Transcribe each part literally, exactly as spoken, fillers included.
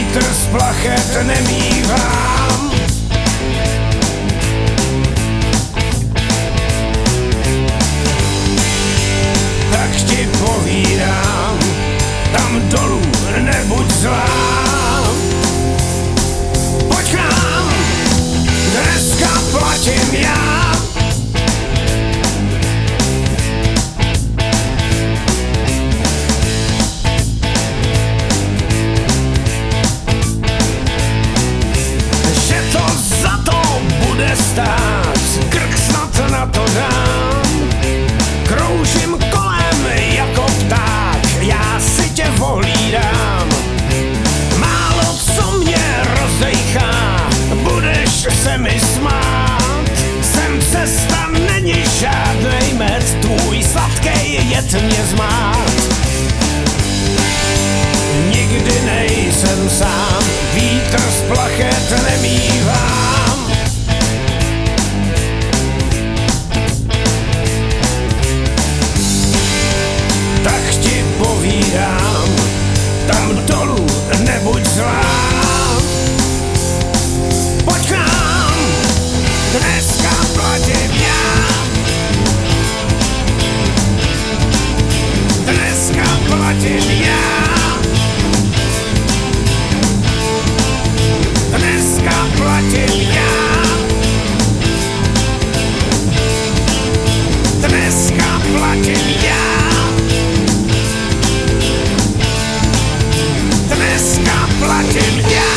vítr z plachet nemívám. Tak ti povídám, tam dolů nebuď zlá. Pojď k nám, dneska platím já. Že to za to bude stát, krk snad na to dám. Kroužím kolem jako pták, já si tě vohlídám. Málo co mě rozdejchá, budeš se mi smát. Sem cesta není žádnej med, tvůj sladkej jed mě zmát. Nikdy nejsem sám, vítr z plachet nemívám. Tak ti povídám, tam dolů nebuď zlá. Pojď k nám, dneska platím já. Dneska platím já. Dneska platím já. Dneska platím já. Dneska platím já.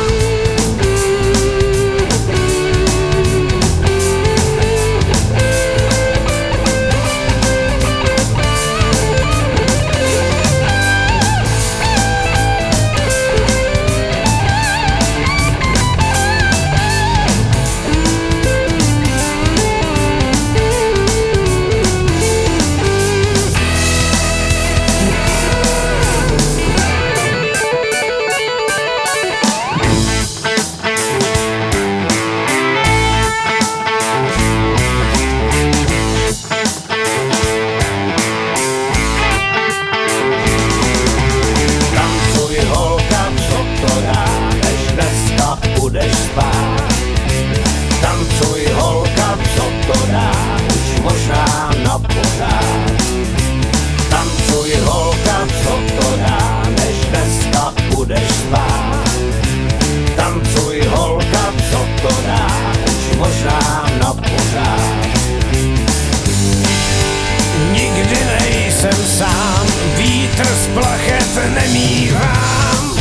Budeš spát. Tancuj holka, co to dá, už možná na pořád. Tancuj holka, co to dá, než dneska budeš spát. Tancuj holka, co to dá, už možná na pořád. Nikdy nejsem sám, vítr z plachet nemívám.